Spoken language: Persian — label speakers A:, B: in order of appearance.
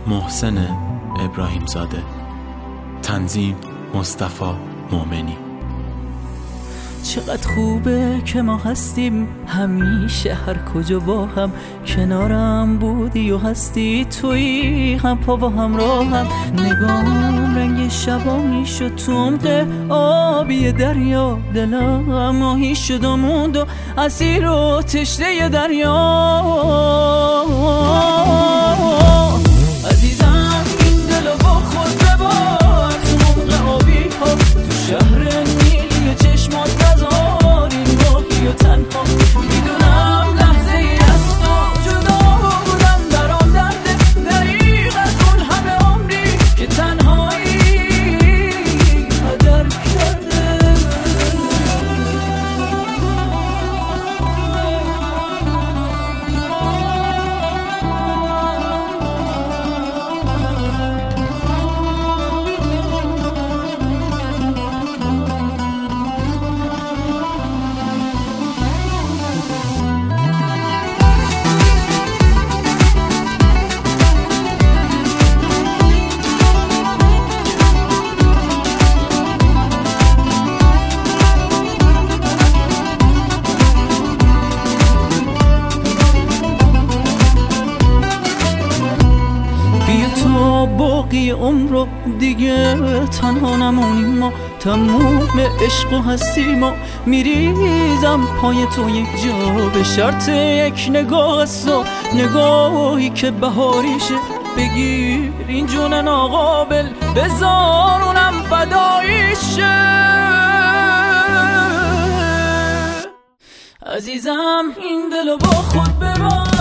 A: محسن ابراهیم زاده. تنظیم مصطفی مومنی.
B: چقدر خوبه که ما هستیم همیشه هر کجا با هم، کنارم بودی و هستی توی هم پا و همراهم. نگام رنگ شبانی شد تو عمق آبی دریا، دلم ماهی شد و موند و اسیر و تشنه دریا. عزیزم این دلو با خود ببار تو عمق آبی ها، تو شهر نیلی چشمات نذاریم ماهی و تنها. میدونم لحظه ای از تو جدا بودم برام درده، دریغ از اون همه عمری که تنهایی قدر کرده. باقی عمر رو دیگه تنها نمونیم ما، تموم عشق و هستی ما. میریزم پای تو یک جا به شرط یک نگاه است و نگاهی که بهاریشه. بگیر این جون ناقابل بذار اونم فداییشه. عزیزم این دلو با خود ببر